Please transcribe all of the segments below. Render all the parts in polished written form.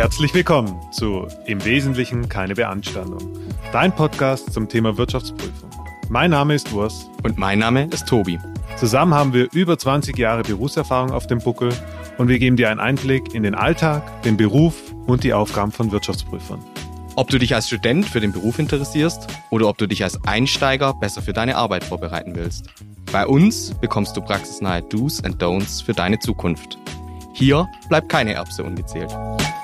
Herzlich willkommen zu Im Wesentlichen keine Beanstandung, dein Podcast zum Thema Wirtschaftsprüfung. Mein Name ist Urs. Und mein Name ist Tobi. Zusammen haben wir über 20 Jahre Berufserfahrung auf dem Buckel und wir geben dir einen Einblick in den Alltag, den Beruf und die Aufgaben von Wirtschaftsprüfern. Ob du dich als Student für den Beruf interessierst oder ob du dich als Einsteiger besser für deine Arbeit vorbereiten willst. Bei uns bekommst du praxisnahe Do's and Don'ts für deine Zukunft. Hier bleibt keine Erbse ungezählt.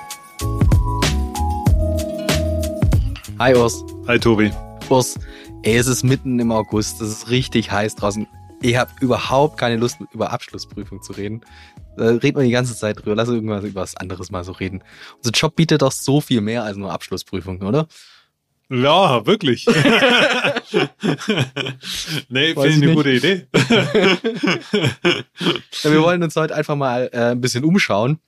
Hi Urs. Hi Tobi. Urs, es ist mitten im August, es ist richtig heiß draußen. Ich habe überhaupt keine Lust, über Abschlussprüfung zu reden. Da reden wir die ganze Zeit drüber. Lass uns irgendwas über was anderes mal so reden. Unser Job bietet doch so viel mehr als nur Abschlussprüfung, oder? Ja, wirklich. Nee, finde ich eine gute Idee. Ja, wir wollen uns heute einfach mal ein bisschen umschauen,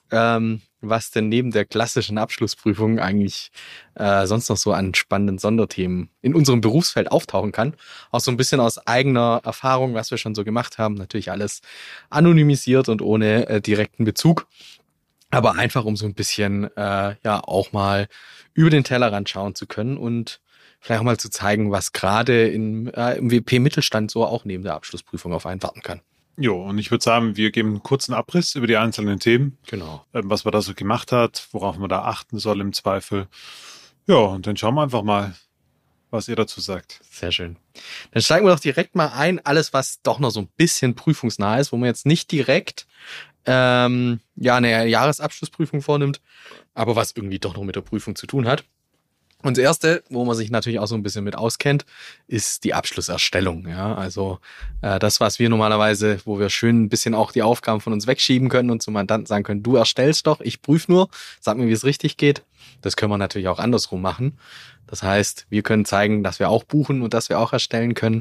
was denn neben der klassischen Abschlussprüfung eigentlich sonst noch so an spannenden Sonderthemen in unserem Berufsfeld auftauchen kann. Auch so ein bisschen aus eigener Erfahrung, was wir schon so gemacht haben. Natürlich alles anonymisiert und ohne direkten Bezug. Aber einfach, um so ein bisschen auch mal über den Tellerrand schauen zu können und vielleicht auch mal zu zeigen, was gerade im WP-Mittelstand so auch neben der Abschlussprüfung auf einen warten kann. Jo, und ich würde sagen, wir geben einen kurzen Abriss über die einzelnen Themen. Genau. Was man da so gemacht hat, worauf man da achten soll im Zweifel. Ja, und dann schauen wir einfach mal, was ihr dazu sagt. Sehr schön. Dann steigen wir doch direkt mal ein. Alles, was doch noch so ein bisschen prüfungsnah ist, wo man jetzt nicht direkt eine Jahresabschlussprüfung vornimmt, aber was irgendwie doch noch mit der Prüfung zu tun hat. Und das Erste, wo man sich natürlich auch so ein bisschen mit auskennt, ist die Abschlusserstellung. Ja, also das, was wir normalerweise, wo wir schön ein bisschen auch die Aufgaben von uns wegschieben können und zum Mandanten sagen können, du erstellst doch, ich prüfe nur, sag mir, wie es richtig geht. Das können wir natürlich auch andersrum machen. Das heißt, wir können zeigen, dass wir auch buchen und dass wir auch erstellen können.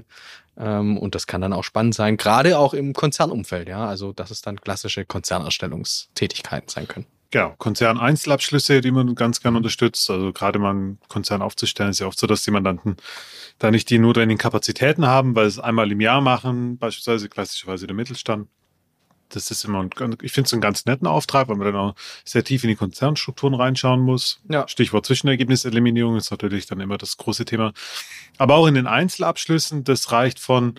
Und das kann dann auch spannend sein, gerade auch im Konzernumfeld. Ja, also dass es dann klassische Konzernerstellungstätigkeiten sein können. Genau, Konzern-Einzelabschlüsse, die man ganz gern unterstützt. Also gerade mal einen Konzern aufzustellen, ist ja oft so, dass die Mandanten da nicht die notwendigen Kapazitäten haben, weil sie es einmal im Jahr machen, beispielsweise klassischerweise der Mittelstand. Das ist immer, ich finde es einen ganz netten Auftrag, weil man dann auch sehr tief in die Konzernstrukturen reinschauen muss. Ja. Stichwort Zwischenergebniseliminierung ist natürlich dann immer das große Thema. Aber auch in den Einzelabschlüssen, das reicht von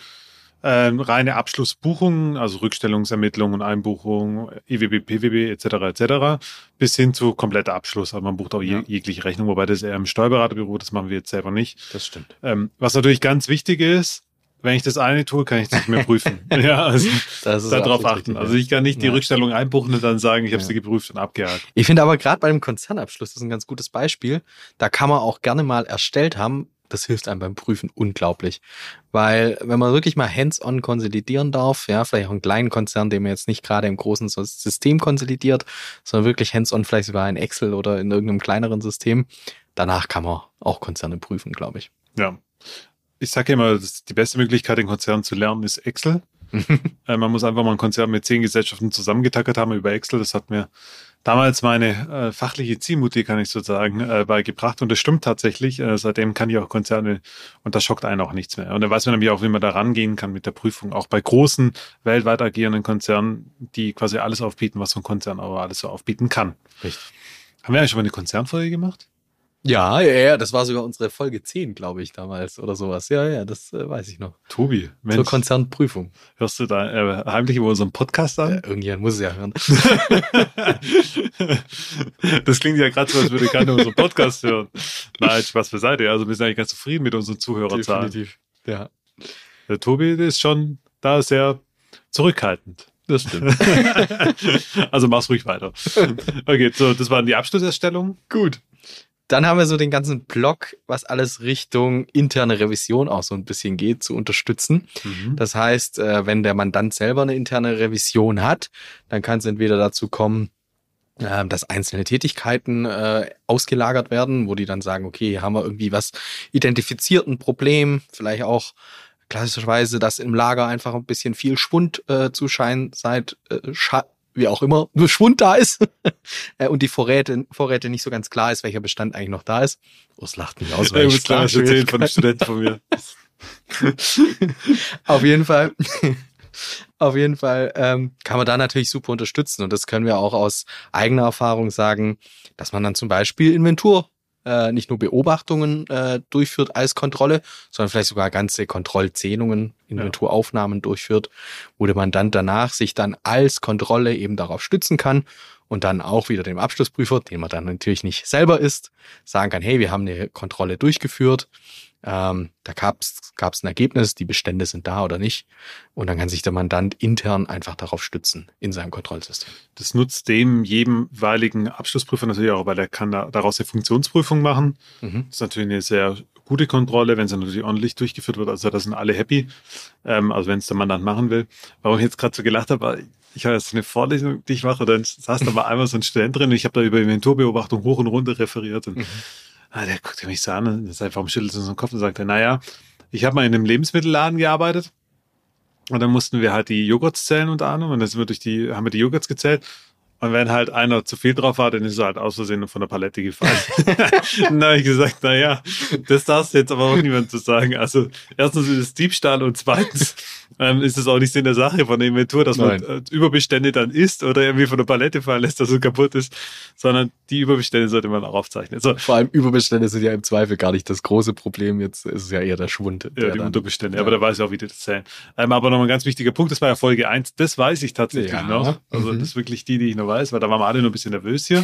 reine Abschlussbuchungen, also Rückstellungsermittlungen, Einbuchungen, EWB, PWB etc. bis hin zu kompletter Abschluss. Also man bucht auch jegliche Rechnung, wobei das eher im Steuerberaterbüro, das machen wir jetzt selber nicht. Das stimmt. Was natürlich ganz wichtig ist, wenn ich das eine tue, kann ich das nicht mehr prüfen. Ja, also darauf achten. Richtig, also ich kann nicht die Rückstellung einbuchen und dann sagen, ich habe sie geprüft und abgehakt. Ich finde aber gerade bei dem Konzernabschluss, das ist ein ganz gutes Beispiel, da kann man auch gerne mal erstellt haben. Das hilft einem beim Prüfen unglaublich. Weil wenn man wirklich mal hands-on konsolidieren darf, ja, vielleicht auch einen kleinen Konzern, den man jetzt nicht gerade im großen System konsolidiert, sondern wirklich hands-on vielleicht sogar in Excel oder in irgendeinem kleineren System, danach kann man auch Konzerne prüfen, glaube ich. Ja. Ich sage ja immer, die beste Möglichkeit, den Konzern zu lernen, ist Excel. Man muss einfach mal einen Konzern mit 10 Gesellschaften zusammengetackert haben über Excel. Das hat mir damals meine fachliche Ziehmutti, kann ich so sagen, beigebracht. Und das stimmt tatsächlich. Seitdem kann ich auch Konzerne und da schockt einen auch nichts mehr. Und dann weiß man nämlich auch, wie man da rangehen kann mit der Prüfung. Auch bei großen, weltweit agierenden Konzernen, die quasi alles aufbieten, was so ein Konzern aber alles so aufbieten kann. Richtig. Haben wir eigentlich schon mal eine Konzernfolge gemacht? Ja, das war sogar unsere Folge 10, glaube ich, damals oder sowas. Ja, das weiß ich noch. Tobi, Mensch. Zur Konzernprüfung. Hörst du da heimlich über unseren Podcast an? Irgendjemand muss es ja hören. Das klingt ja gerade so, als würde keiner unseren Podcast hören. Nein, Spaß beiseite. Also wir sind eigentlich ganz zufrieden mit unseren Zuhörerzahlen. Definitiv, ja. Der Tobi ist schon da sehr zurückhaltend. Das stimmt. Also mach's ruhig weiter. Okay, so, das waren die Abschlusserstellungen. Gut. Dann haben wir so den ganzen Block, was alles Richtung interne Revision auch so ein bisschen geht, zu unterstützen. Das heißt, wenn der Mandant selber eine interne Revision hat, dann kann es entweder dazu kommen, dass einzelne Tätigkeiten ausgelagert werden, wo die dann sagen, okay, hier haben wir irgendwie was identifiziert, ein Problem, vielleicht auch klassischerweise, dass im Lager einfach ein bisschen viel Schwund zu scheinen wie auch immer, nur Schwund da ist und die Vorräte nicht so ganz klar ist, welcher Bestand eigentlich noch da ist. Urs lacht mich aus, weil ich erzählen von einem Studenten von mir. Auf jeden Fall Auf jeden Fall kann man da natürlich super unterstützen. Und das können wir auch aus eigener Erfahrung sagen, dass man dann zum Beispiel Inventur nicht nur Beobachtungen durchführt als Kontrolle, sondern vielleicht sogar ganze Kontrollzählungen, Inventuraufnahmen durchführt, wo der Mandant danach sich dann als Kontrolle eben darauf stützen kann und dann auch wieder dem Abschlussprüfer, den man dann natürlich nicht selber ist, sagen kann, hey, wir haben eine Kontrolle durchgeführt, da gab's ein Ergebnis, die Bestände sind da oder nicht. Und dann kann sich der Mandant intern einfach darauf stützen in seinem Kontrollsystem. Das nutzt dem jeweiligen Abschlussprüfer natürlich auch, weil er kann daraus eine Funktionsprüfung machen. Das ist natürlich eine sehr gute Kontrolle, wenn sie natürlich ordentlich durchgeführt wird. Also da sind alle happy, also wenn es der Mandant machen will. Warum ich jetzt gerade so gelacht habe, ich habe jetzt eine Vorlesung, die ich mache, dann saß da mal einmal so ein Student drin und ich habe da über Inventurbeobachtung hoch und runter referiert und der guckt mich so an und ist einfach schüttelt so den Kopf und sagt, naja, ich habe mal in einem Lebensmittelladen gearbeitet und dann mussten wir halt die Joghurts zählen unter anderem und dann sind wir haben wir die Joghurts gezählt und wenn halt einer zu viel drauf war, dann ist er halt aus Versehen von der Palette gefallen. Dann habe ich gesagt, naja, das darfst du jetzt aber auch niemand zu sagen. Also erstens ist es Diebstahl und zweitens ist es auch nicht Sinn der Sache von der Inventur, dass man Überbestände dann isst oder irgendwie von der Palette fallen lässt, dass es kaputt ist, sondern die Überbestände sollte man auch aufzeichnen. So. Vor allem Überbestände sind ja im Zweifel gar nicht das große Problem. Jetzt ist es ja eher der Schwund. Ja, die Unterbestände. Ja. Aber da weiß ich auch, wie die das zählen. Aber noch ein ganz wichtiger Punkt, das war ja Folge 1. Das weiß ich tatsächlich noch. Also das ist wirklich die ich noch weiß, weil da waren wir alle nur ein bisschen nervös hier.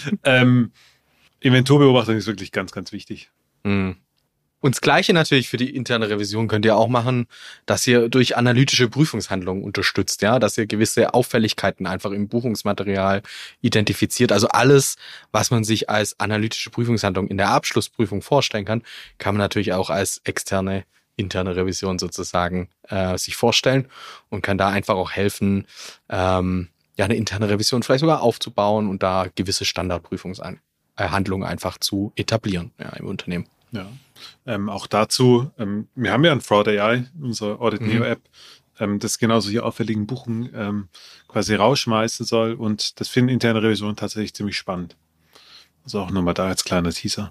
Inventurbeobachtung ist wirklich ganz, ganz wichtig. Und das Gleiche natürlich für die interne Revision könnt ihr auch machen, dass ihr durch analytische Prüfungshandlungen unterstützt, ja, dass ihr gewisse Auffälligkeiten einfach im Buchungsmaterial identifiziert. Also alles, was man sich als analytische Prüfungshandlung in der Abschlussprüfung vorstellen kann, kann man natürlich auch als externe interne Revision sozusagen sich vorstellen und kann da einfach auch helfen, eine interne Revision vielleicht sogar aufzubauen und da gewisse Standardprüfungshandlungen einfach zu etablieren im Unternehmen. Ja, auch dazu, wir haben ja ein Fraud AI, unsere Audit Neo App, das genau solche auffälligen Buchen quasi rausschmeißen soll und das finden interne Revisionen tatsächlich ziemlich spannend. Also auch nochmal da als kleiner Teaser.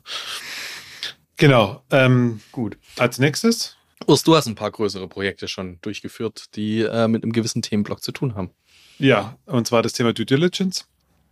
Genau, gut. Als nächstes? Urs, du hast ein paar größere Projekte schon durchgeführt, die mit einem gewissen Themenblock zu tun haben. Ja, und zwar das Thema Due Diligence.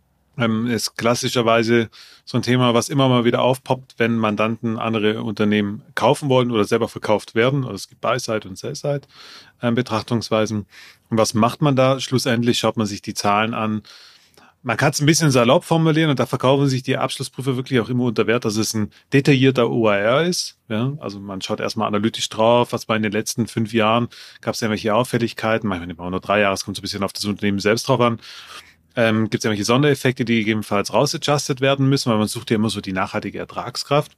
Ist klassischerweise so ein Thema, was immer mal wieder aufpoppt, wenn Mandanten andere Unternehmen kaufen wollen oder selber verkauft werden. Also es gibt Buy-Side und Sell-Side Betrachtungsweisen. Und was macht man da? Schlussendlich schaut man sich die Zahlen an. Man kann es ein bisschen salopp formulieren und da verkaufen sich die Abschlussprüfer wirklich auch immer unter Wert, dass es ein detaillierter OAR ist. Ja? Also man schaut erstmal analytisch drauf, was bei in den letzten 5 Jahren gab es irgendwelche Auffälligkeiten. Manchmal nimmt man auch nur 3 Jahre, es kommt so ein bisschen auf das Unternehmen selbst drauf an. Gibt es irgendwelche Sondereffekte, die gegebenenfalls rausadjusted werden müssen, weil man sucht ja immer so die nachhaltige Ertragskraft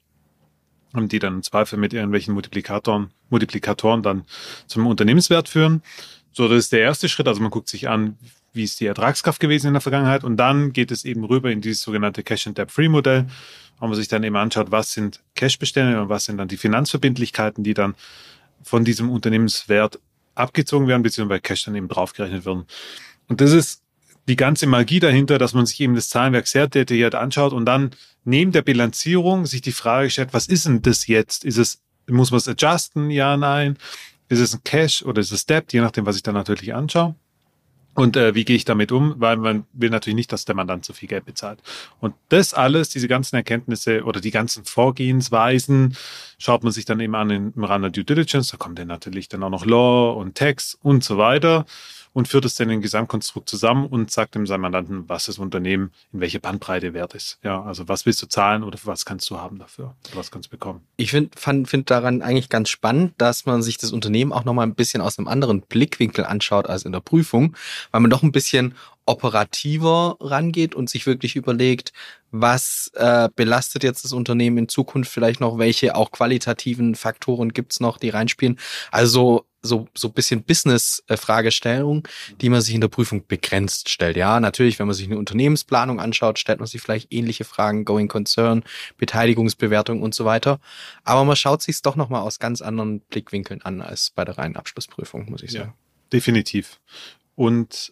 und die dann im Zweifel mit irgendwelchen Multiplikatoren dann zum Unternehmenswert führen. So, das ist der erste Schritt. Also man guckt sich an, wie ist die Ertragskraft gewesen in der Vergangenheit und dann geht es eben rüber in dieses sogenannte Cash-and-Debt-Free-Modell, wo man sich dann eben anschaut, was sind Cash-Bestände und was sind dann die Finanzverbindlichkeiten, die dann von diesem Unternehmenswert abgezogen werden, beziehungsweise bei Cash dann eben draufgerechnet werden. Und das ist die ganze Magie dahinter, dass man sich eben das Zahlenwerk sehr detailliert anschaut und dann neben der Bilanzierung sich die Frage stellt, was ist denn das jetzt? Muss man es adjusten? Ja, nein. Ist es ein Cash oder ist es Debt? Je nachdem, was ich dann natürlich anschaue. Und wie gehe ich damit um? Weil man will natürlich nicht, dass der Mandant zu viel Geld bezahlt. Und das alles, diese ganzen Erkenntnisse oder die ganzen Vorgehensweisen, schaut man sich dann eben an im Rahmen der Due Diligence. Da kommt dann natürlich dann auch noch Law und Tax und so weiter und führt es dann in ein Gesamtkonstrukt zusammen und sagt dem seinem Mandanten, was das Unternehmen in welche Bandbreite wert ist. Ja, also was willst du zahlen oder was kannst du haben dafür? Oder was kannst du bekommen? Ich finde daran eigentlich ganz spannend, dass man sich das Unternehmen auch nochmal ein bisschen aus einem anderen Blickwinkel anschaut als in der Prüfung, weil man doch ein bisschen operativer rangeht und sich wirklich überlegt, was belastet jetzt das Unternehmen in Zukunft vielleicht noch, welche auch qualitativen Faktoren gibt's noch, die reinspielen. Also so ein bisschen Business-Fragestellung, die man sich in der Prüfung begrenzt stellt. Ja, natürlich, wenn man sich eine Unternehmensplanung anschaut, stellt man sich vielleicht ähnliche Fragen, Going Concern, Beteiligungsbewertung und so weiter. Aber man schaut sich es doch nochmal aus ganz anderen Blickwinkeln an als bei der reinen Abschlussprüfung, muss ich sagen. Ja, definitiv. Und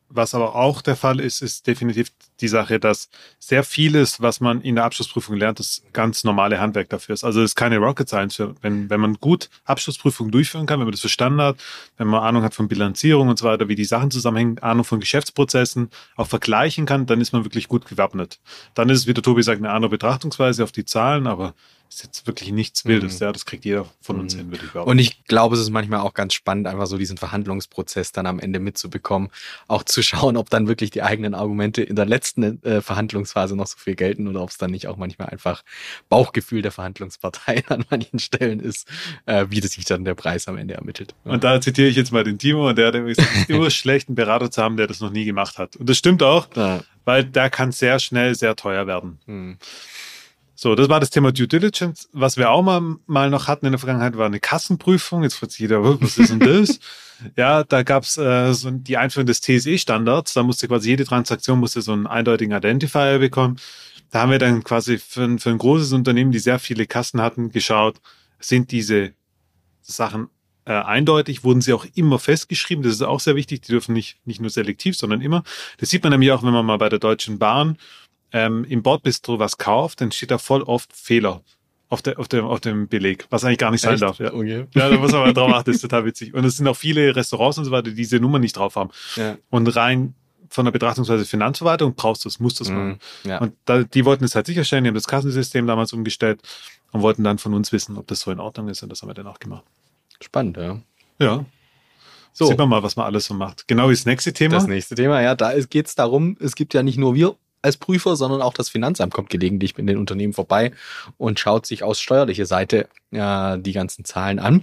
Was aber auch der Fall ist, ist definitiv die Sache, dass sehr vieles, was man in der Abschlussprüfung lernt, das ganz normale Handwerk dafür ist. Also es ist keine Rocket Science. Wenn man gut Abschlussprüfungen durchführen kann, wenn man das verstanden hat, wenn man Ahnung hat von Bilanzierung und so weiter, wie die Sachen zusammenhängen, Ahnung von Geschäftsprozessen, auch vergleichen kann, dann ist man wirklich gut gewappnet. Dann ist es, wie der Tobi sagt, eine andere Betrachtungsweise auf die Zahlen, aber ist jetzt wirklich nichts Wildes. Ja, das kriegt jeder von uns hin, würde ich behaupten. Und ich glaube, es ist manchmal auch ganz spannend, einfach so diesen Verhandlungsprozess dann am Ende mitzubekommen, auch zu schauen, ob dann wirklich die eigenen Argumente in der letzten Verhandlungsphase noch so viel gelten oder ob es dann nicht auch manchmal einfach Bauchgefühl der Verhandlungspartei an manchen Stellen ist, wie das sich dann der Preis am Ende ermittelt. Ja. Und da zitiere ich jetzt mal den Timo, und der hat gesagt, es ist immer schlecht, einen Berater zu haben, der das noch nie gemacht hat. Und das stimmt auch, weil da kann sehr schnell sehr teuer werden. So, das war das Thema Due Diligence. Was wir auch mal noch hatten in der Vergangenheit, war eine Kassenprüfung. Jetzt fragt sich jeder, was ist denn das? Ja, da gab's so die Einführung des TSE-Standards. Da musste quasi jede Transaktion so einen eindeutigen Identifier bekommen. Da haben wir dann quasi für ein großes Unternehmen, die sehr viele Kassen hatten, geschaut, sind diese Sachen eindeutig, wurden sie auch immer festgeschrieben. Das ist auch sehr wichtig. Die dürfen nicht nur selektiv, sondern immer. Das sieht man nämlich auch, wenn man mal bei der Deutschen Bahn im Bordbistro was kauft, dann steht da voll oft Fehler auf dem Beleg, was eigentlich gar nicht sein darf. Ja. Okay. Ja, da muss man mal drauf achten, das ist total witzig. Und es sind auch viele Restaurants und so weiter, die diese Nummer nicht drauf haben. Ja. Und rein von der Betrachtungsweise Finanzverwaltung musst du es machen. Ja. Und die wollten es halt sicherstellen, die haben das Kassensystem damals umgestellt und wollten dann von uns wissen, ob das so in Ordnung ist, und das haben wir dann auch gemacht. Spannend, ja. Ja. So. Sieht man mal, was man alles so macht. Genau wie das nächste Thema. Das nächste Thema, ja, da geht es darum, es gibt ja nicht nur wir als Prüfer, sondern auch das Finanzamt kommt gelegentlich in den Unternehmen vorbei und schaut sich aus steuerlicher Seite die ganzen Zahlen an.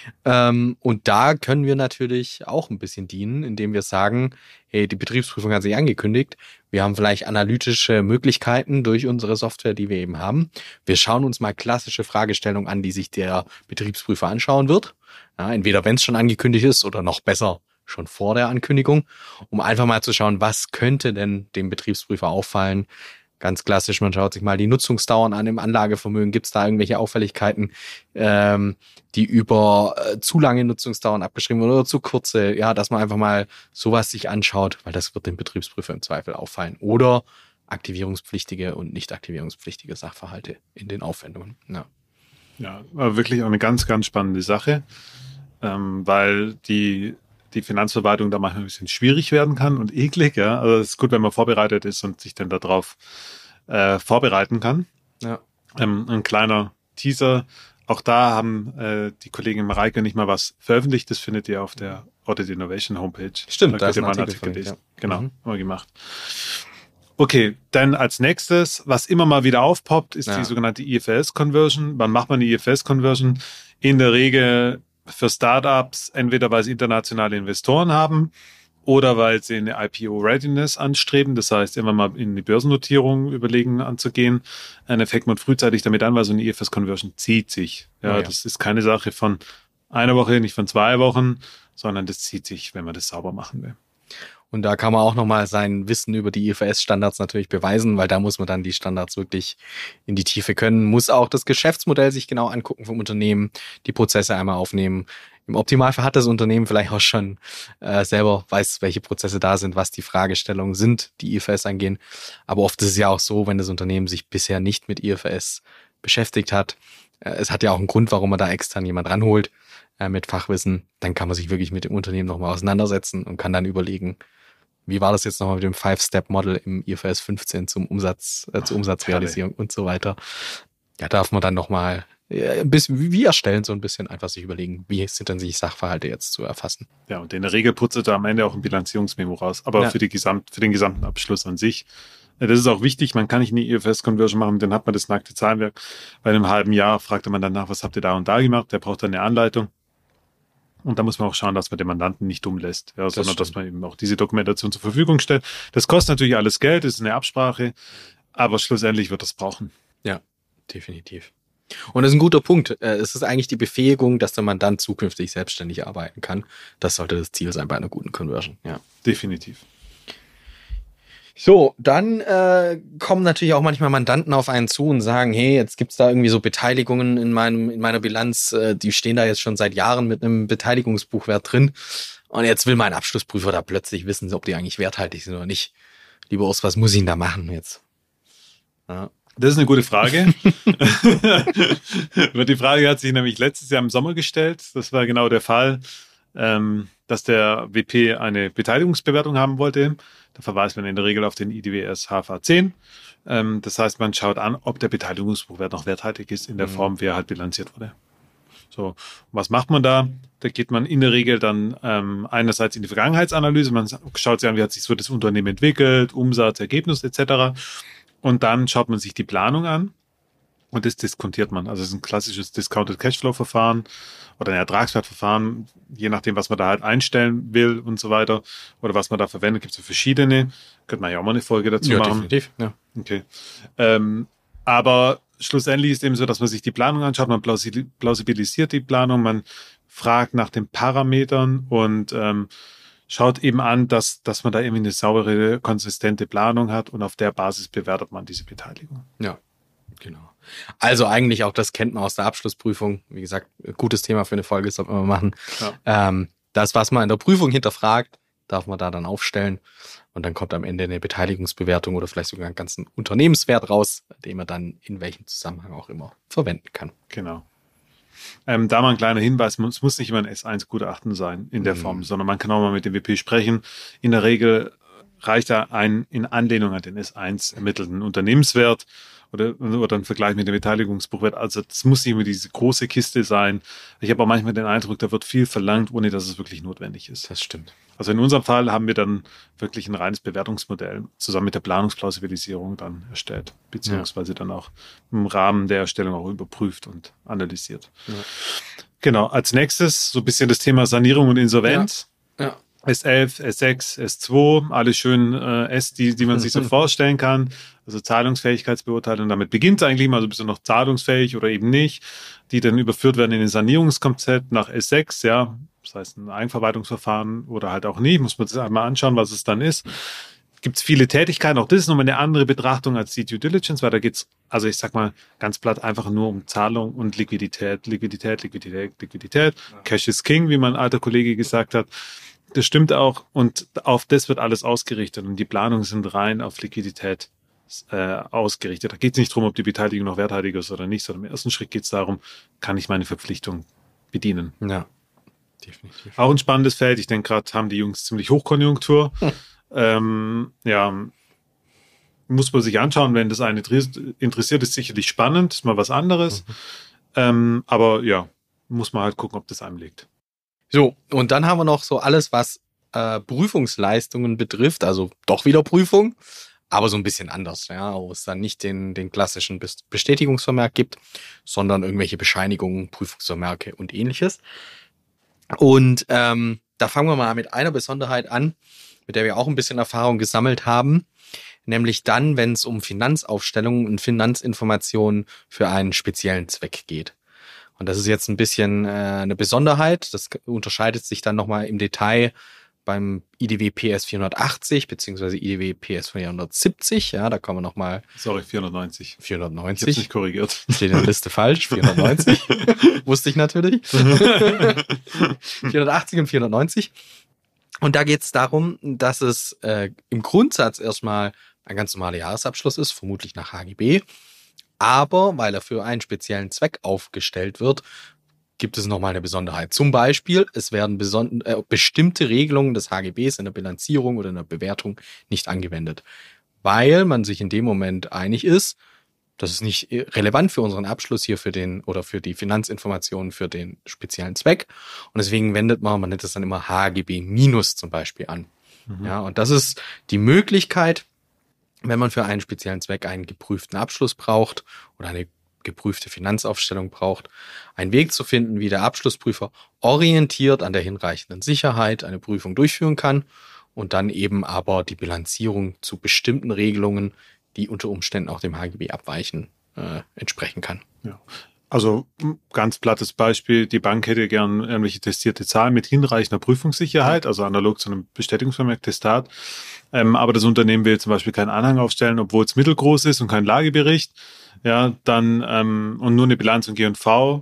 Und da können wir natürlich auch ein bisschen dienen, indem wir sagen, hey, die Betriebsprüfung hat sich angekündigt. Wir haben vielleicht analytische Möglichkeiten durch unsere Software, die wir eben haben. Wir schauen uns mal klassische Fragestellungen an, die sich der Betriebsprüfer anschauen wird. Ja, entweder wenn es schon angekündigt ist oder noch besser schon vor der Ankündigung, um einfach mal zu schauen, was könnte denn dem Betriebsprüfer auffallen. Ganz klassisch, man schaut sich mal die Nutzungsdauern an im Anlagevermögen. Gibt es da irgendwelche Auffälligkeiten, die über zu lange Nutzungsdauern abgeschrieben wurden oder zu kurze? Ja, dass man einfach mal sowas sich anschaut, weil das wird dem Betriebsprüfer im Zweifel auffallen. Oder aktivierungspflichtige und nicht aktivierungspflichtige Sachverhalte in den Aufwendungen. Ja, war wirklich auch eine ganz, ganz spannende Sache, weil die Finanzverwaltung da manchmal ein bisschen schwierig werden kann und eklig. Ja, also es ist gut, wenn man vorbereitet ist und sich dann darauf vorbereiten kann. Ja. Ein kleiner Teaser. Auch da haben die Kollegin Mareike nicht mal was veröffentlicht. Das findet ihr auf der Audit Innovation Homepage. Stimmt, da könnt ihr mal einen Artikel lesen. Ja. Genau, haben wir gemacht. Okay, dann als nächstes, was immer mal wieder aufpoppt, ist die sogenannte IFRS-Conversion. Wann macht man die IFRS-Conversion? In der Regel für Startups, entweder weil sie internationale Investoren haben oder weil sie eine IPO-Readiness anstreben, das heißt, immer mal in die Börsennotierung überlegen anzugehen. Dann fängt man frühzeitig damit an, weil so eine IFRS-Conversion zieht sich. Ja, das ist keine Sache von einer Woche, nicht von 2 Wochen, sondern das zieht sich, wenn man das sauber machen will. Und da kann man auch nochmal sein Wissen über die IFRS-Standards natürlich beweisen, weil da muss man dann die Standards wirklich in die Tiefe können, muss auch das Geschäftsmodell sich genau angucken vom Unternehmen, die Prozesse einmal aufnehmen. Im Optimalfall hat das Unternehmen vielleicht auch schon selber weiß, welche Prozesse da sind, was die Fragestellungen sind, die IFRS angehen. Aber oft ist es ja auch so, wenn das Unternehmen sich bisher nicht mit IFRS beschäftigt hat. Es hat ja auch einen Grund, warum man da extern jemand ranholt mit Fachwissen. Dann kann man sich wirklich mit dem Unternehmen nochmal auseinandersetzen und kann dann überlegen, wie war das jetzt nochmal mit dem 5-Step-Model im IFRS 15 zur Umsatzrealisierung und so weiter. Ja, darf man dann nochmal ein bisschen wie erstellen, so ein bisschen einfach sich überlegen, wie sind denn sich Sachverhalte jetzt zu erfassen. Ja, und in der Regel putzt er am Ende auch ein Bilanzierungsmemo raus, aber für den gesamten Abschluss an sich. Das ist auch wichtig, man kann nicht eine IFRS-Conversion machen, dann hat man das nackte Zahlenwerk. Bei einem halben Jahr fragt man dann nach, was habt ihr da und da gemacht? Der braucht dann eine Anleitung. Und da muss man auch schauen, dass man den Mandanten nicht dumm lässt, sondern dass man eben auch diese Dokumentation zur Verfügung stellt. Das kostet natürlich alles Geld, das ist eine Absprache, aber schlussendlich wird das brauchen. Ja, definitiv. Und das ist ein guter Punkt. Es ist eigentlich die Befähigung, dass der Mandant zukünftig selbstständig arbeiten kann. Das sollte das Ziel sein bei einer guten Conversion. Ja, definitiv. So, dann kommen natürlich auch manchmal Mandanten auf einen zu und sagen, hey, jetzt gibt's da irgendwie so Beteiligungen in meiner Bilanz, die stehen da jetzt schon seit Jahren mit einem Beteiligungsbuchwert drin. Und jetzt will mein Abschlussprüfer da plötzlich wissen, ob die eigentlich werthaltig sind oder nicht. Lieber Urs, was muss ich denn da machen jetzt? Ja. Das ist eine gute Frage. Die Frage hat sich nämlich letztes Jahr im Sommer gestellt. Das war genau der Fall, dass der WP eine Beteiligungsbewertung haben wollte. Da verweist man in der Regel auf den IDWS HFA 10. Das heißt, man schaut an, ob der Beteiligungsbuchwert noch werthaltig ist in der Form, wie er halt bilanziert wurde. So, was macht man da? Da geht man in der Regel dann einerseits in die Vergangenheitsanalyse. Man schaut sich an, wie hat sich so das Unternehmen entwickelt, Umsatz, Ergebnis etc. Und dann schaut man sich die Planung an und das diskontiert man. Also es ist ein klassisches Discounted Cashflow-Verfahren oder ein Ertragswertverfahren, je nachdem, was man da halt einstellen will und so weiter oder was man da verwendet, gibt es so verschiedene. Könnte man ja auch mal eine Folge dazu machen. Definitiv, ja. Okay. Aber schlussendlich ist eben so, dass man sich die Planung anschaut, man plausibilisiert die Planung, man fragt nach den Parametern und schaut eben an, dass man da irgendwie eine saubere, konsistente Planung hat und auf der Basis bewertet man diese Beteiligung. Ja, genau. Also eigentlich auch, das kennt man aus der Abschlussprüfung. Wie gesagt, gutes Thema für eine Folge, sollte man mal machen. Ja. Das, was man in der Prüfung hinterfragt, darf man da dann aufstellen und dann kommt am Ende eine Beteiligungsbewertung oder vielleicht sogar einen ganzen Unternehmenswert raus, den man dann in welchem Zusammenhang auch immer verwenden kann. Genau. Da mal ein kleiner Hinweis, es muss nicht immer ein S1-Gutachten sein in der Form, sondern man kann auch mal mit dem WP sprechen. In der Regel reicht da ein in Anlehnung an den S1 ermittelten Unternehmenswert oder ein Vergleich mit dem Beteiligungsbuchwert. Also das muss nicht immer diese große Kiste sein. Ich habe auch manchmal den Eindruck, da wird viel verlangt, ohne dass es wirklich notwendig ist. Das stimmt. Also in unserem Fall haben wir dann wirklich ein reines Bewertungsmodell zusammen mit der Planungsplausibilisierung dann erstellt, beziehungsweise dann auch im Rahmen der Erstellung auch überprüft und analysiert. Ja. Genau, als nächstes so ein bisschen das Thema Sanierung und Insolvenz. Ja. S11, S6, S2, alle schön S, die man sich so vorstellen kann. Also Zahlungsfähigkeitsbeurteilung, damit beginnt es eigentlich mal, also bist du noch zahlungsfähig oder eben nicht, die dann überführt werden in den Sanierungskonzept nach S6, ja, das heißt ein Eigenverwaltungsverfahren oder halt auch nicht, muss man sich einmal anschauen, was es dann ist. Gibt es viele Tätigkeiten, auch das ist nochmal eine andere Betrachtung als die Due Diligence, weil da geht's, also ich sag mal ganz platt, einfach nur um Zahlung und Liquidität. Cash is King, wie mein alter Kollege gesagt hat. Das stimmt auch und auf das wird alles ausgerichtet und die Planungen sind rein auf Liquidität ausgerichtet. Da geht es nicht darum, ob die Beteiligung noch werthaltig ist oder nicht, sondern im ersten Schritt geht es darum, kann ich meine Verpflichtung bedienen. Ja, definitiv. Auch ein spannendes Feld. Ich denke, gerade haben die Jungs ziemlich Hochkonjunktur. Ja, muss man sich anschauen, wenn das einen interessiert, ist sicherlich spannend, ist mal was anderes. Aber ja, muss man halt gucken, ob das einem liegt. So, und dann haben wir noch so alles, was Prüfungsleistungen betrifft, also doch wieder Prüfung, aber so ein bisschen anders, ja, wo es dann nicht den klassischen Bestätigungsvermerk gibt, sondern irgendwelche Bescheinigungen, Prüfungsvermerke und ähnliches. Und da fangen wir mal mit einer Besonderheit an, mit der wir auch ein bisschen Erfahrung gesammelt haben, nämlich dann, wenn es um Finanzaufstellungen und Finanzinformationen für einen speziellen Zweck geht. Und das ist jetzt ein bisschen eine Besonderheit. Das unterscheidet sich dann nochmal im Detail beim IDW PS 480 beziehungsweise IDW PS 470. Ja, da kommen wir nochmal. Sorry, 490. 490. Ich hab's nicht korrigiert. Steht in der Liste falsch. 490. Wusste ich natürlich. 480 und 490. Und da geht es darum, dass es im Grundsatz erstmal ein ganz normaler Jahresabschluss ist, vermutlich nach HGB. Aber weil er für einen speziellen Zweck aufgestellt wird, gibt es nochmal eine Besonderheit. Zum Beispiel, es werden bestimmte Regelungen des HGBs in der Bilanzierung oder in der Bewertung nicht angewendet, weil man sich in dem Moment einig ist, das ist nicht relevant für unseren Abschluss hier für die Finanzinformationen für den speziellen Zweck. Und deswegen man nennt es dann immer HGB minus zum Beispiel an. Ja, und das ist die Möglichkeit, wenn man für einen speziellen Zweck einen geprüften Abschluss braucht oder eine geprüfte Finanzaufstellung braucht, einen Weg zu finden, wie der Abschlussprüfer orientiert an der hinreichenden Sicherheit eine Prüfung durchführen kann und dann eben aber die Bilanzierung zu bestimmten Regelungen, die unter Umständen auch dem HGB abweichen, entsprechen kann. Ja. Also ganz plattes Beispiel, die Bank hätte gern irgendwelche testierte Zahlen mit hinreichender Prüfungssicherheit, also analog zu einem Bestätigungsvermerk Testat. Aber das Unternehmen will zum Beispiel keinen Anhang aufstellen, obwohl es mittelgroß ist und kein Lagebericht. Ja, dann und nur eine Bilanz und G&V.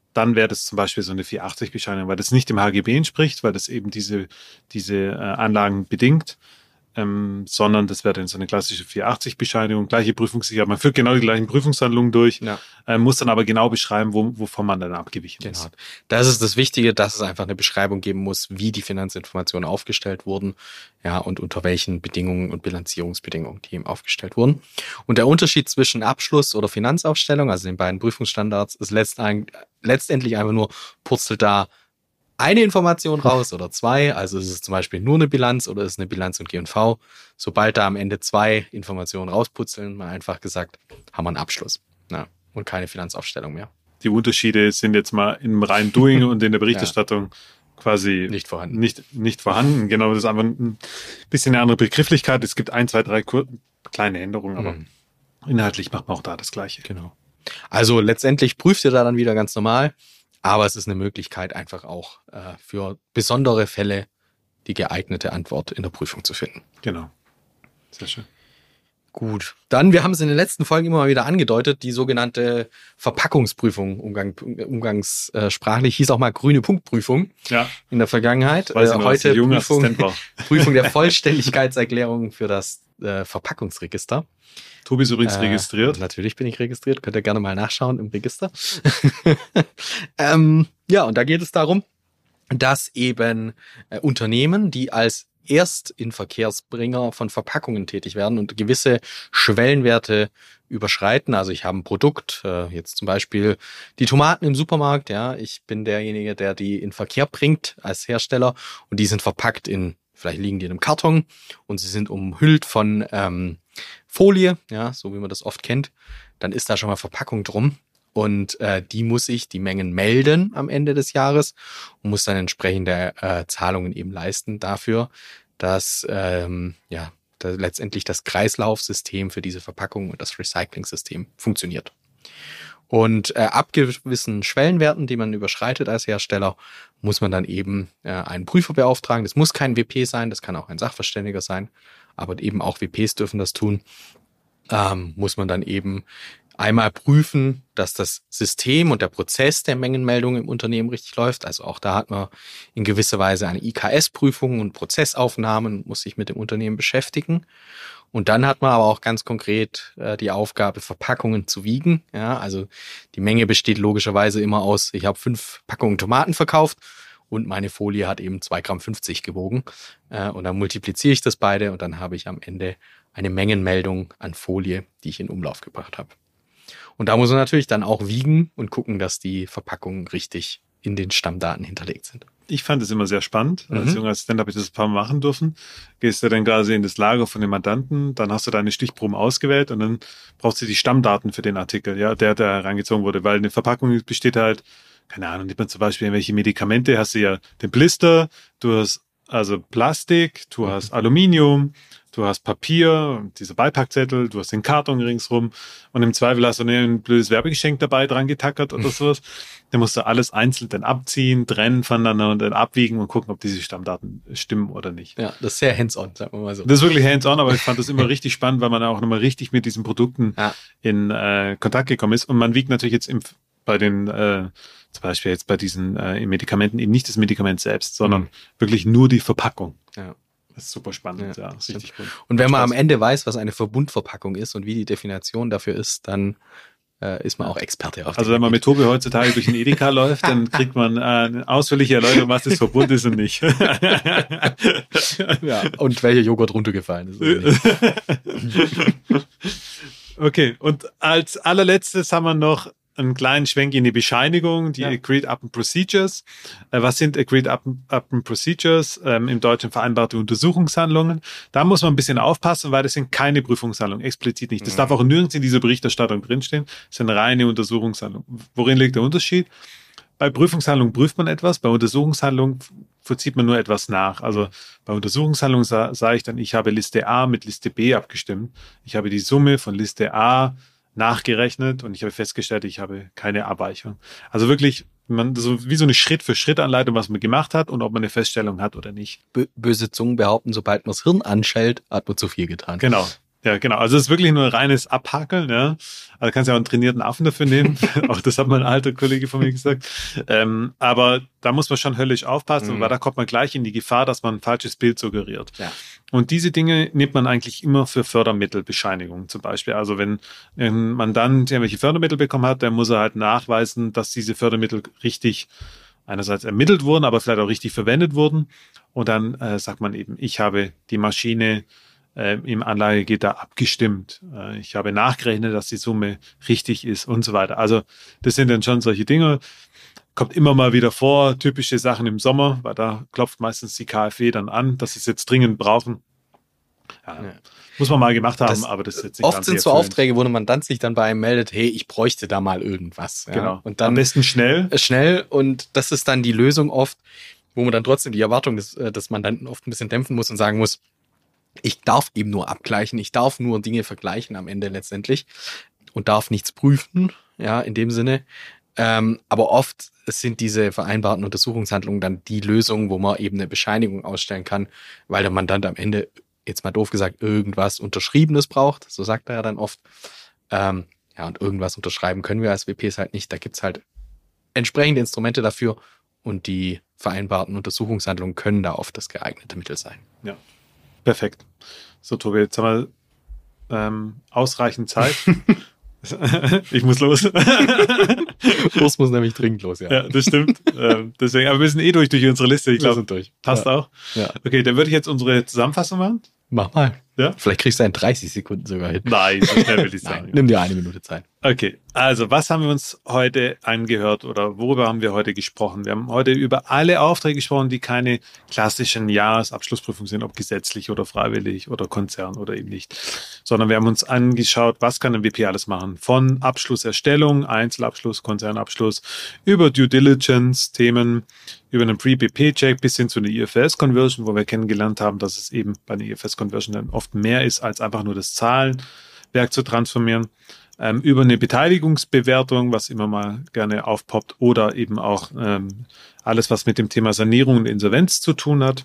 dann wäre das zum Beispiel so eine 480-Bescheinigung, weil das nicht dem HGB entspricht, weil das eben diese Anlagen bedingt. Sondern das wäre dann so eine klassische 480-Bescheinigung, gleiche Prüfungssicherheit. Man führt genau die gleichen Prüfungshandlungen durch, muss dann aber genau beschreiben, wovon man dann abgewichen ist. Genau. Das ist das Wichtige, dass es einfach eine Beschreibung geben muss, wie die Finanzinformationen aufgestellt wurden, ja, und unter welchen Bedingungen und Bilanzierungsbedingungen die eben aufgestellt wurden. Und der Unterschied zwischen Abschluss oder Finanzaufstellung, also den beiden Prüfungsstandards, ist letztendlich einfach nur, purzelt da eine Information raus oder zwei, also ist es zum Beispiel nur eine Bilanz oder ist es eine Bilanz und G&V. Sobald da am Ende 2 Informationen rausputzeln, mal einfach gesagt, haben wir einen Abschluss, und keine Finanzaufstellung mehr. Die Unterschiede sind jetzt mal im reinen Doing und in der Berichterstattung quasi nicht vorhanden. Nicht vorhanden. Genau, das ist einfach ein bisschen eine andere Begrifflichkeit. Es gibt 1, 2, 3 kleine Änderungen, aber inhaltlich macht man auch da das Gleiche. Genau. Also letztendlich prüft ihr da dann wieder ganz normal. Aber es ist eine Möglichkeit, einfach auch für besondere Fälle die geeignete Antwort in der Prüfung zu finden. Genau. Sehr schön. Gut. Dann, wir haben es in den letzten Folgen immer mal wieder angedeutet, die sogenannte Verpackungsprüfung, umgangssprachlich hieß auch mal grüne Punktprüfung in der Vergangenheit. Heute Prüfung der Vollständigkeitserklärung für das Verpackungsregister. Tobi ist übrigens registriert. Natürlich bin ich registriert. Könnt ihr gerne mal nachschauen im Register. Und da geht es darum, dass eben Unternehmen, die als Erstinverkehrsbringer von Verpackungen tätig werden und gewisse Schwellenwerte überschreiten. Also ich habe ein Produkt, jetzt zum Beispiel die Tomaten im Supermarkt. Ja, ich bin derjenige, der die in Verkehr bringt als Hersteller und die sind verpackt vielleicht liegen die in einem Karton und sie sind umhüllt von Folie, ja, so wie man das oft kennt. Dann ist da schon mal Verpackung drum. Und die muss ich die Mengen melden am Ende des Jahres und muss dann entsprechende Zahlungen eben leisten dafür, dass letztendlich das Kreislaufsystem für diese Verpackung und das Recycling-System funktioniert. Und ab gewissen Schwellenwerten, die man überschreitet als Hersteller, muss man dann eben einen Prüfer beauftragen. Das muss kein WP sein, das kann auch ein Sachverständiger sein, aber eben auch WPs dürfen das tun. Muss man dann eben einmal prüfen, dass das System und der Prozess der Mengenmeldung im Unternehmen richtig läuft. Also auch da hat man in gewisser Weise eine IKS-Prüfung und Prozessaufnahmen, muss sich mit dem Unternehmen beschäftigen. Und dann hat man aber auch ganz konkret die Aufgabe, Verpackungen zu wiegen. Ja, also die Menge besteht logischerweise immer aus, ich habe 5 Packungen Tomaten verkauft und meine Folie hat eben 2,50 Gramm gewogen. Und dann multipliziere ich das beide und dann habe ich am Ende eine Mengenmeldung an Folie, die ich in Umlauf gebracht habe. Und da muss man natürlich dann auch wiegen und gucken, dass die Verpackungen richtig in den Stammdaten hinterlegt sind. Ich fand es immer sehr spannend. Als junger Assistent habe ich das ein paar Mal machen dürfen. Gehst du dann quasi in das Lager von dem Mandanten, dann hast du deine Stichproben ausgewählt und dann brauchst du die Stammdaten für den Artikel, ja, der reingezogen wurde, weil eine Verpackung besteht halt, keine Ahnung, nimmt man zum Beispiel irgendwelche Medikamente, hast du ja den Blister, du hast also Plastik, du hast Aluminium, du hast Papier, diese Beipackzettel, du hast den Karton ringsrum und im Zweifel hast du ein blödes Werbegeschenk dabei dran getackert oder sowas. Dann musst du alles einzeln dann abziehen, trennen voneinander und dann abwiegen und gucken, ob diese Stammdaten stimmen oder nicht. Ja, das ist sehr hands-on, sagen wir mal so. Das ist wirklich hands-on, aber ich fand das immer richtig spannend, weil man auch nochmal richtig mit diesen Produkten in Kontakt gekommen ist. Und man wiegt natürlich jetzt bei den zum Beispiel jetzt bei diesen Medikamenten eben nicht das Medikament selbst, sondern wirklich nur die Verpackung. Ja. Das ist super spannend, ja, das ist richtig gut. Und wenn man am Ende weiß, was eine Verbundverpackung ist und wie die Definition dafür ist, dann ist man auch Experte auf. Also wenn man mit Tobi heutzutage durch den Edeka läuft, dann kriegt man eine ausführliche Erläuterung, was das Verbund ist und nicht. Ja, und welcher Joghurt runtergefallen ist. Okay, und als allerletztes haben wir noch einen kleinen Schwenk in die Bescheinigung, die Agreed-Upon Procedures. Was sind Agreed-Upon Procedures? Im Deutschen vereinbarte Untersuchungshandlungen. Da muss man ein bisschen aufpassen, weil das sind keine Prüfungshandlungen, explizit nicht. Das darf auch nirgends in dieser Berichterstattung drinstehen. Das sind reine Untersuchungshandlungen. Worin liegt der Unterschied? Bei Prüfungshandlungen prüft man etwas, bei Untersuchungshandlungen vollzieht man nur etwas nach. Also bei Untersuchungshandlungen sage ich dann, ich habe Liste A mit Liste B abgestimmt. Ich habe die Summe von Liste A nachgerechnet und ich habe festgestellt, ich habe keine Abweichung. Also wirklich, wie so eine Schritt-für-Schritt-Anleitung, was man gemacht hat und ob man eine Feststellung hat oder nicht. Böse Zungen behaupten, sobald man das Hirn anschellt, hat man zu viel getan. Genau. Ja, genau. Also es ist wirklich nur reines Abhackeln. Ja. Also kannst ja auch einen trainierten Affen dafür nehmen. Auch das hat mein alter Kollege von mir gesagt. Aber da muss man schon höllisch aufpassen, weil da kommt man gleich in die Gefahr, dass man ein falsches Bild suggeriert. Ja. Und diese Dinge nimmt man eigentlich immer für Fördermittelbescheinigungen zum Beispiel. Also wenn ein Mandant irgendwelche Fördermittel bekommen hat, dann muss er halt nachweisen, dass diese Fördermittel richtig einerseits ermittelt wurden, aber vielleicht auch richtig verwendet wurden. Und dann sagt man eben, ich habe die Maschine im Anlagegitter abgestimmt. Ich habe nachgerechnet, dass die Summe richtig ist und so weiter. Also das sind dann schon solche Dinge. Kommt immer mal wieder vor, typische Sachen im Sommer, weil da klopft meistens die KfW dann an, dass sie es jetzt dringend brauchen. Ja. Muss man mal gemacht haben, aber das ist jetzt nicht oft sind so Aufträge, wo ein Mandant sich dann bei einem meldet, hey, ich bräuchte da mal irgendwas. Ja? Genau. Und dann am besten schnell. Schnell, und das ist dann die Lösung oft, wo man dann trotzdem die Erwartung des Mandanten oft ein bisschen dämpfen muss und sagen muss, ich darf eben nur abgleichen, ich darf nur Dinge vergleichen am Ende letztendlich und darf nichts prüfen, ja, in dem Sinne. Aber oft sind diese vereinbarten Untersuchungshandlungen dann die Lösung, wo man eben eine Bescheinigung ausstellen kann, weil der Mandant am Ende, jetzt mal doof gesagt, irgendwas Unterschriebenes braucht, so sagt er ja dann oft. Und irgendwas unterschreiben können wir als WPs halt nicht. Da gibt's halt entsprechende Instrumente dafür und die vereinbarten Untersuchungshandlungen können da oft das geeignete Mittel sein. Ja. Perfekt. So, Tobi, jetzt haben wir ausreichend Zeit. Ich muss los. Urs muss nämlich dringend los, ja. Ja, das stimmt. Deswegen, aber wir sind durch unsere Liste. Ich glaube, durch. Passt auch. Ja. Okay, dann würde ich jetzt unsere Zusammenfassung machen. Mach mal. Ja? Vielleicht kriegst du in 30 Sekunden sogar hin. Nein, so schnell will ich sagen. Nein, nimm dir 1 Minute Zeit. Okay, also was haben wir uns heute angehört oder worüber haben wir heute gesprochen? Wir haben heute über alle Aufträge gesprochen, die keine klassischen Jahresabschlussprüfungen sind, ob gesetzlich oder freiwillig oder Konzern oder eben nicht, sondern wir haben uns angeschaut, was kann ein WP alles machen? Von Abschlusserstellung, Einzelabschluss, Konzernabschluss, über Due Diligence-Themen, über einen Pre-BP-Check bis hin zu einer IFRS-Conversion, wo wir kennengelernt haben, dass es eben bei einer IFRS-Conversion dann oft mehr ist, als einfach nur das Zahlenwerk zu transformieren. Über eine Beteiligungsbewertung, was immer mal gerne aufpoppt, oder eben auch alles, was mit dem Thema Sanierung und Insolvenz zu tun hat.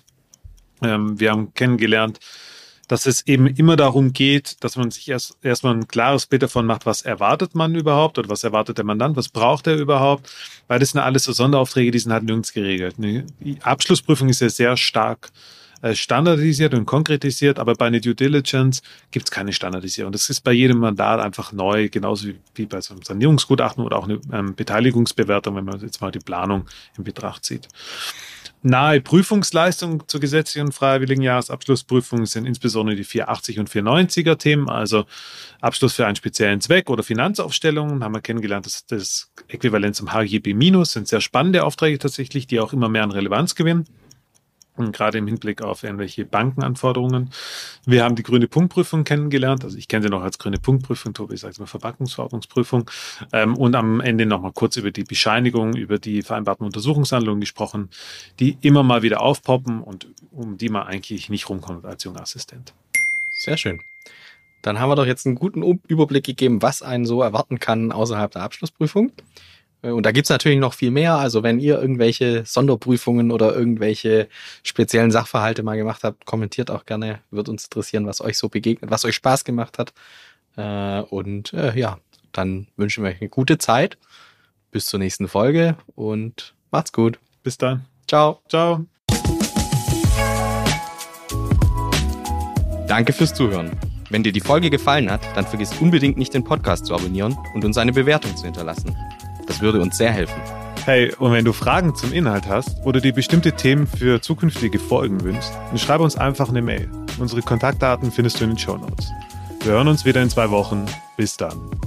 Wir haben kennengelernt, dass es eben immer darum geht, dass man sich erstmal ein klares Bild davon macht, was erwartet man überhaupt oder was erwartet der Mandant, was braucht er überhaupt, weil das sind alles so Sonderaufträge, die sind halt nirgends geregelt. Die Abschlussprüfung ist ja sehr stark standardisiert und konkretisiert, aber bei einer Due Diligence gibt es keine Standardisierung. Das ist bei jedem Mandat einfach neu, genauso wie bei so einem Sanierungsgutachten oder auch eine Beteiligungsbewertung, wenn man jetzt mal die Planung in Betracht zieht. Nahe Prüfungsleistung zur gesetzlichen und freiwilligen Jahresabschlussprüfung sind insbesondere die 480 und 490er Themen, also Abschluss für einen speziellen Zweck oder Finanzaufstellungen. Haben wir kennengelernt, dass das Äquivalent zum HGB- sind sehr spannende Aufträge tatsächlich, die auch immer mehr an Relevanz gewinnen. Und gerade im Hinblick auf irgendwelche Bankenanforderungen. Wir haben die grüne Punktprüfung kennengelernt. Also ich kenne sie noch als grüne Punktprüfung, Tobi sagt mal Verpackungsverordnungsprüfung. Und am Ende nochmal kurz über die Bescheinigung, über die vereinbarten Untersuchungshandlungen gesprochen, die immer mal wieder aufpoppen und um die man eigentlich nicht rumkommt als junger Assistent. Sehr schön. Dann haben wir doch jetzt einen guten Überblick gegeben, was einen so erwarten kann außerhalb der Abschlussprüfung. Und da gibt's natürlich noch viel mehr. Also wenn ihr irgendwelche Sonderprüfungen oder irgendwelche speziellen Sachverhalte mal gemacht habt, kommentiert auch gerne. Wird uns interessieren, was euch so begegnet, was euch Spaß gemacht hat. Dann wünschen wir euch eine gute Zeit. Bis zur nächsten Folge und macht's gut. Bis dann. Ciao. Ciao. Danke fürs Zuhören. Wenn dir die Folge gefallen hat, dann vergiss unbedingt nicht, den Podcast zu abonnieren und uns eine Bewertung zu hinterlassen. Das würde uns sehr helfen. Hey, und wenn du Fragen zum Inhalt hast oder dir bestimmte Themen für zukünftige Folgen wünschst, dann schreib uns einfach eine Mail. Unsere Kontaktdaten findest du in den Shownotes. Wir hören uns wieder in 2 Wochen. Bis dann.